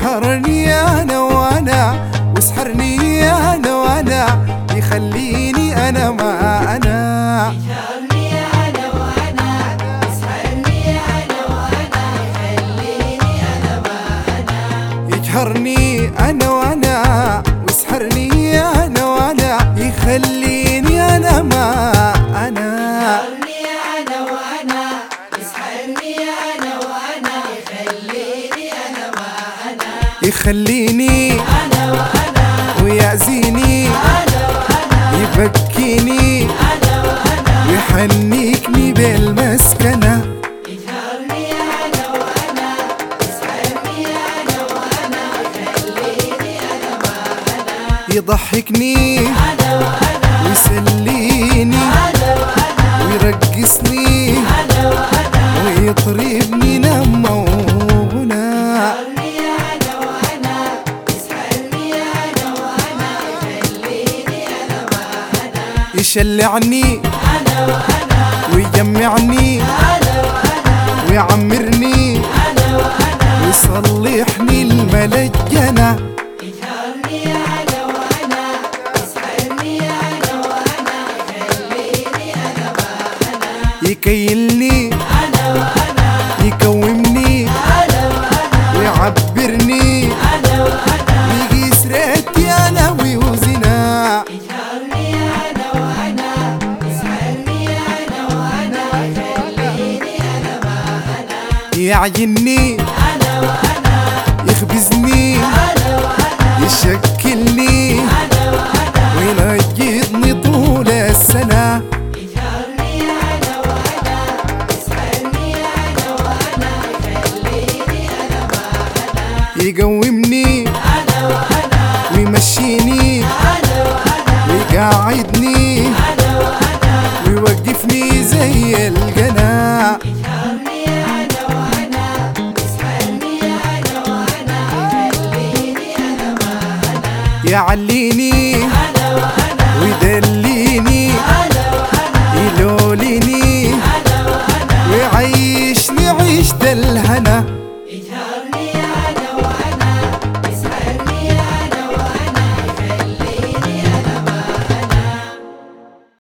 يجهرني انا وانا ويسحرني انا وانا يخليني انا ما انا. يجهرني انا وانا يسحرني انا وانا يخليني انا ما انا. يجهرني انا وانا ويسحرني انا وانا يخليني انا ما انا. يجهرني انا وانا يسحرني انا وانا يخليني انا ما انا. يخليني انا وانا ويعزيني انا وانا يبكيني انا وانا ويحنكني بالمسكنة. يجهرني انا وانا يسحرني انا وانا يخليني انا ما انا. يضحكني انا وانا ويسليني انا وانا ويرقصني انا وانا ويطربني نمونا. يجهرني انا وانا يسحرني انا وانا يخليني انا ما انا. يشلعني انا وانا ويجمعني انا وانا ويعمرني انا وانا ويصلحني الملجنة. يجهرني انا وانا يسحرني انا وانا يخليني انا ما انا. يكيلني انا وانا يكومني انا وانا ويعبرني انا وانا ويقيس ريتي انا ويوزنا. يجهرني انا وانا يسحرني انا وانا يخليني انا ما انا. يعجني انا وانا يخبزني انا وانا يشكلني انا وانا وينجدني طول السنة. يجهرني انا وانا يسحرني انا وانا يخليني انا ما انا. يقومني انا وانا ويمشيني انا وانا ويقعدني انا وانا ويوقفني زي القنا. يجهرني انا وانا يسحرني انا وانا يخليني انا ما انا. يعليني انا وانا ويدليني انا وانا يلوليني انا وانا ويعيشني عيشة الهنا.